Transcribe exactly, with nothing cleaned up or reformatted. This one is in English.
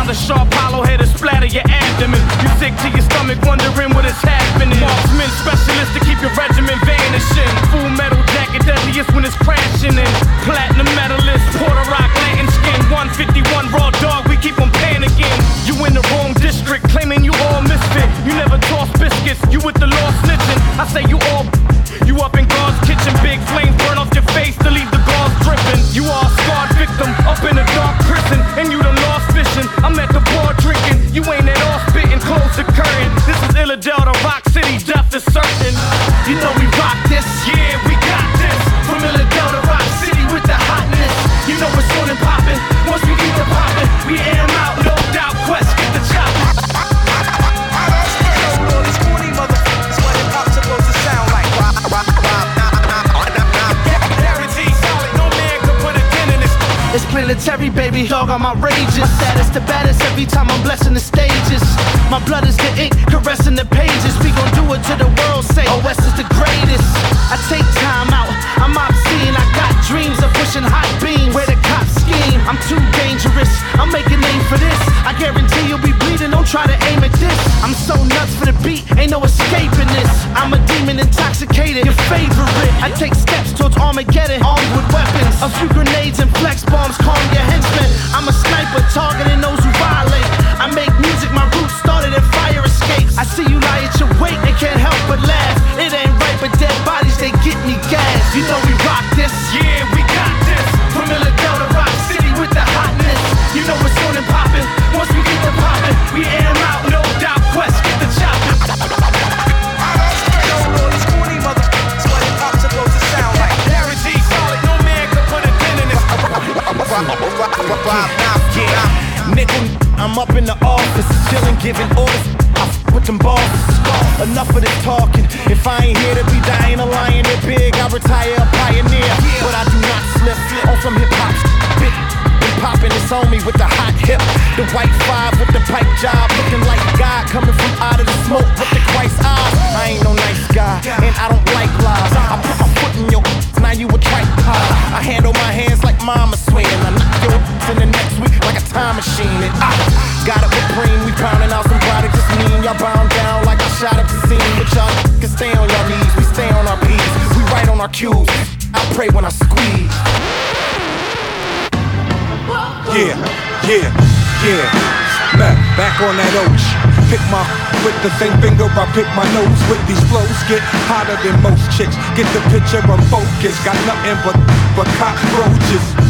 a sharp hollow head to splatter your abdomen. You sick to your stomach, wondering what is happening. Marksman specialist to keep your regiment vanishing. Full metal jacket, deadliest when it's crashing in. Platinum medalist, Puerto Rock, Latin skin. one fifty-one raw dog, we keep on panicking. You in the wrong district, claiming you all misfit. You never toss biscuits, you with the law snitching. I say you all, you up in God's kitchen. Big flames burn off your face to leave the gauze dripping. You are a scarred victim, up in a dark prison. And you done lost vision, I'm at the bar drinking. You ain't at all spitting, close the curtain. This is Illidale to Rock City, death is certain. You know we rock this, yeah, we got this. From Illidale to Rock City with the hotness. You know it's on and poppin', once we get the poppin', we air 'em out, no doubt, Quest, get the chop. All these corny motherfuckers, what hip hop's supposed to sound like. Guaranteed solid, no man can put a dent in this. It's planetary, baby, dog, I'm outrageous. Status the baddest every time I'm blessing the stages. My blood is the ink, caressing the pages. We gon' do it to the world, say O S is the greatest. I take time out, I'm obscene. I got dreams of pushing hot beams. Where the cops scheme, I'm too dangerous. I'll make a name for this. I guarantee you'll be bleeding, don't try to aim at this. I'm so nuts for the beat, ain't no escaping this. I'm a demon intoxicated, your favorite. I take steps towards Armageddon, armed with weapons. A few grenades and flex bombs, calm your henchmen. I'm a sniper, targeting those who violate. I make music, my roots started in fire escapes. I see you lie at your weight and can't help but laugh. It ain't right, but dead bodies, they get me gas. You know we rock this, yeah, we got this. From Illidale to Rock City with the hotness. You know it's on and poppin', once we get the poppin', we air 'em out, no doubt, Quest, get the choppin'. All these corny motherfuckers, what hip hop's supposed to sound like. Guaranteed solid, no man can put a dent in this. Yeah, nickel, I'm up in the office, chillin', giving orders. I f with them bosses. Enough of this talking. If I ain't here to be dying a lion, it big, I retire a pioneer. But I do not slip on some hip hop shit. Been popping this on me with the hot hip. The white five with the pipe job, looking like God coming from out of the smoke with the Christ eyes. I ain't no nice guy, and I don't like lies. I put my foot in your now you a tripod. I handle my hands like mama swinging. I knock your in the next week like a time machine. And I got it with Preem, we pounding out some product. Just me and y'all bound down like I shot at the scene. But y'all can stay on your knees, we stay on our P's. We write on our cues, I pray when I squeeze. Yeah, yeah, yeah. Back, back on that oach. Pick my with the same finger, I pick my nose with these flows. Get hotter than most chicks. Get the picture, I'm focused. Got nothing but, but cockroaches.